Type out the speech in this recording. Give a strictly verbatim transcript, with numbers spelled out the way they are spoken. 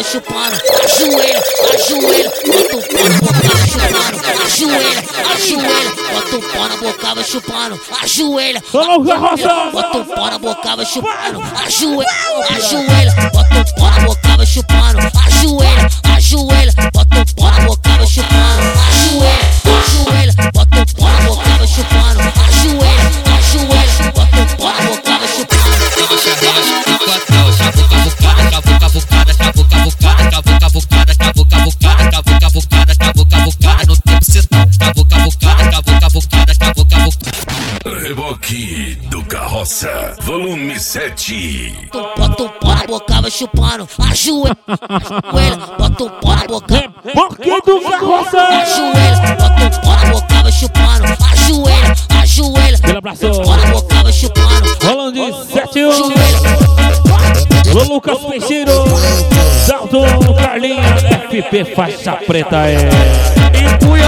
chupando. Ajoelha, ajoelha, bota o pau na boca, vai chupando. Ajoelha, ajoelha, bota o pau na boca, vai chupando. Ajoelha, bota o pau na boca, vai chupando. Ajoelha, ajoelha, bota o pau na boca, vai chupando. Ajoelha, ajoelha, bota o pau na boca, vai chupando. Ajoelha, ajoelha, bota o pau na boca, vai chupando. Ajoelha, ajoelha, bota o pau na boca, vai chupando. Reboque do Carroça, volume sete. Bota o pau na boca, vai chupando. Ajoelha, ajoelha, bota o pau na boca. Reboque do Carroça. Ajoelha, bota o pau na boca, vai chupando. Ajoelha, ajoelha, Aquele abraço. bota o pau na boca, vai chupando. Rolando de sete um. Ô Lucas Peixeiro, Dalton Carlinha, F P faixa preta é. E